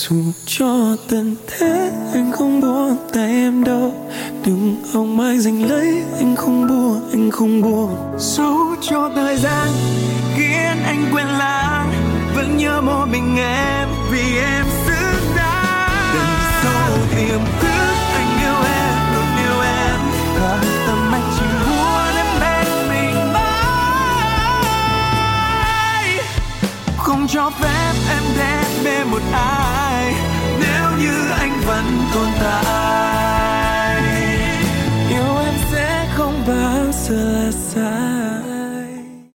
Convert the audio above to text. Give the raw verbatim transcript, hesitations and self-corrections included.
Dù cho tận thế anh không buông tay em đâu, đừng hòng mãi giành lấy, anh không buông, anh không buông. Dẫu cho thời gian khiến anh quên lãng, vẫn nhớ một mình em vì em xứng đáng. Đằng sau tiềm thức anh yêu em, luôn yêu em, và tâm anh chỉ muốn em bên mình mãi. Không cho phép em đến bên một ai nếu như anh vẫn tồn tại. Yêu em sẽ không bao giờ là sai.